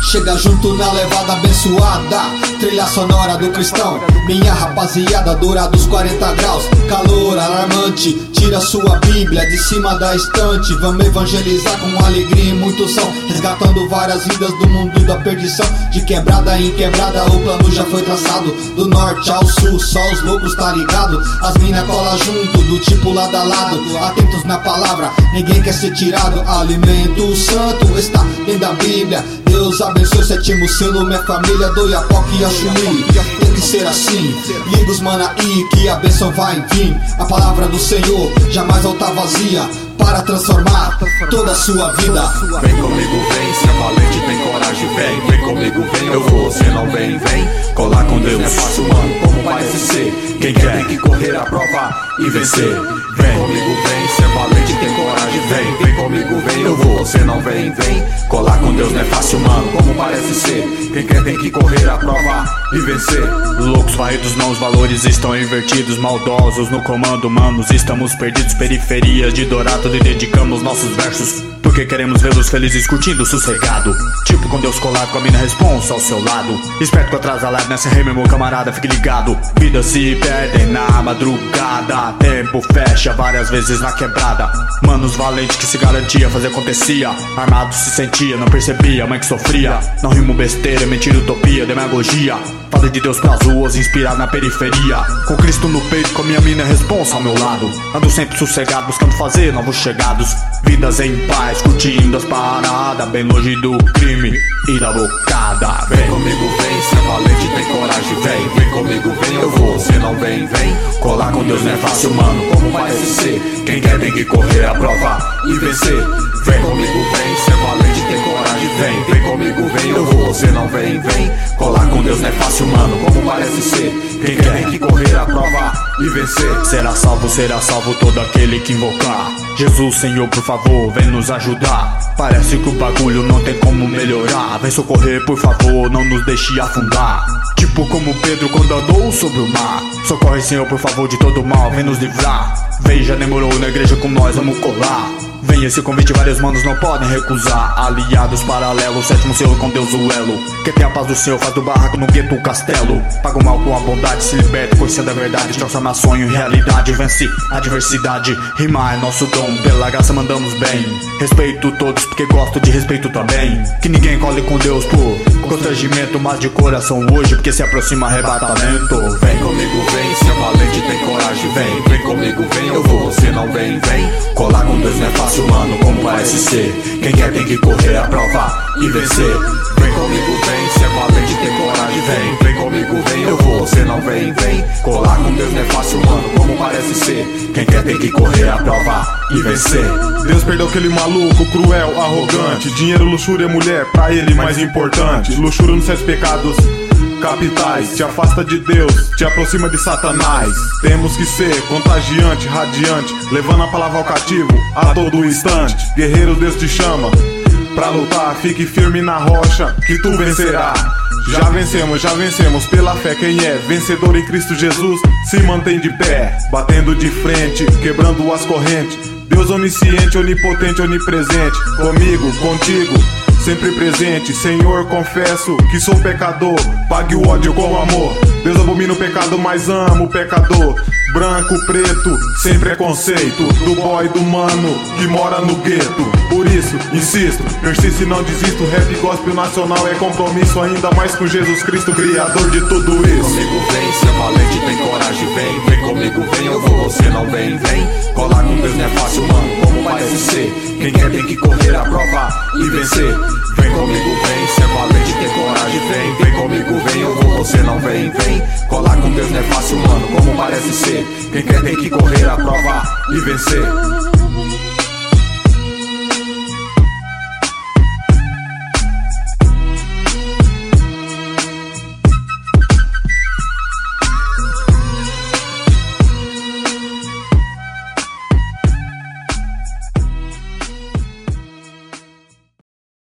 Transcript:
Chega junto na levada abençoada, trilha sonora do cristão. Minha rapaziada, dura dos 40 graus, calor alarmante. Tira sua bíblia de cima da estante. Vamos evangelizar com alegria e muito som, resgatando várias vidas do mundo da perdição. De quebrada em quebrada o plano já foi traçado, do norte ao sul, só os loucos tá ligado. As mina cola junto, do tipo lado a lado, atentos na palavra, ninguém quer ser tirado. Alimento santo está dentro da Bíblia. Deus abençoe o sétimo selo, minha família do Iapoque e Axumi. Tem que ser assim, liga os manaí que a bênção vai vir. A palavra do Senhor jamais volta vazia, para transformar toda a sua vida. Vem comigo, vem, se é valente, tem coragem, vem. Vem comigo, vem, eu vou, você não vem, vem. Colar com Deus não é fácil, mano, como parece ser. Quem quer tem que correr a prova e vencer. Vem comigo, vem, se é valente, tem coragem, vem. Vem comigo, vem, eu vou, você não vem, vem. Colar com Deus não é fácil, mano, como parece ser. Quem quer tem que correr a prova e vencer. Loucos varridos, não, os valores estão invertidos. Maldosos no comando, manos, estamos perdidos. Periferias de Dourado e dedicamos nossos versos, porque queremos vê-los felizes curtindo sossegado. Tipo com Deus colado, com a mina responsa ao seu lado. Esperto com atrasalado nessa rima, meu camarada, fique ligado. Vidas se perdem na madrugada, tempo fecha várias vezes na quebrada. Manos valentes que se garantia, fazer acontecia. Armado se sentia, não percebia, mãe que sofria. Não rimo besteira, mentira, utopia, demagogia. Falei de Deus pras ruas, inspirado na periferia. Com Cristo no peito, com minha mina responsa ao meu lado. Ando sempre sossegado, buscando fazer novos chegados. Vidas em paz, curtindo as paradas, bem longe do crime e da bocada. Vem comigo, vem, se é valente, tem coragem, vem. Vem comigo, vem, eu vou, você não vem, vem. Colar com Deus não é fácil, mano, como parece ser. Quem quer tem que correr a prova e vencer. Vem comigo, vem, se é valente, tem coragem, vem. Vem comigo, vem, eu vou, você não vem, vem. Colar com Deus não é fácil, mano, como parece ser. Quem quer tem que correr a prova e vencer. Será salvo todo aquele que invocar Jesus, Senhor, por favor, vem nos ajudar. Parece que o bagulho não tem como melhorar. Vem socorrer, por favor, não nos deixe afundar. Tipo como Pedro quando andou sobre o mar. Socorre, Senhor, por favor, de todo mal, vem nos livrar. Vem, já demorou na igreja com nós, vamos colar. Vem esse convite, vários manos não podem recusar. Aliados paralelos, sétimo selo com Deus o elo. Quem tem a paz do Senhor faz do barraco no gueto o castelo. Paga o mal com a bondade, se liberta, conhecendo a verdade. Transforma sonho em realidade, vence a adversidade. Rimar é nosso dom, pela graça mandamos bem. Respeito todos porque gosto de respeito também. Que ninguém cole com Deus por constrangimento, mas de coração hoje porque se aproxima arrebatamento. Vem comigo, vem, se é valente, tem coragem, vem. Vem comigo, vem, eu vou, você não vem, vem. Colar com Deus não é fácil, mano, como parece ser. Quem quer tem que correr a prova e vencer. Vem comigo, vem, se é valente, tem coragem, vem. Vem comigo, vem, eu vou, você não vem, vem. Colar com Deus não é fácil, mano, como parece ser. Quem quer tem que correr a prova e vencer. Deus perdoa aquele maluco, cruel, arrogante. Dinheiro, luxúria, mulher, pra ele mais importante. Luxúria nos 7 pecados capitais, te afasta de Deus, te aproxima de Satanás. Temos que ser contagiante, radiante, levando a palavra ao cativo a todo instante. Guerreiro, Deus te chama pra lutar, fique firme na rocha que tu vencerá. Já vencemos pela fé. Quem é vencedor em Cristo Jesus se mantém de pé, batendo de frente, quebrando as correntes. Deus onisciente, onipotente, onipresente, comigo, contigo, sempre presente. Senhor, confesso que sou pecador, pague o ódio com amor. Deus abomina o pecado, mas amo o pecador. Branco, preto, sem preconceito, do boy, do mano que mora no gueto. Por isso, insisto, persisto e não desisto. Rap gospel nacional é compromisso, ainda mais com Jesus Cristo, criador de tudo isso. Comigo vem, se é valente, tem coragem, vem. Vem comigo, vem, eu vou, você não vem, vem. Colar com Deus não é fácil, mano, como parece ser. Quem quer tem que correr a prova e vencer. Vem comigo, vem, se é valente, tem coragem, vem. Vem comigo, vem, eu vou, você não vem, vem. Colar com Deus não é fácil, mano, como parece ser. Quem quer tem que correr a prova e vencer.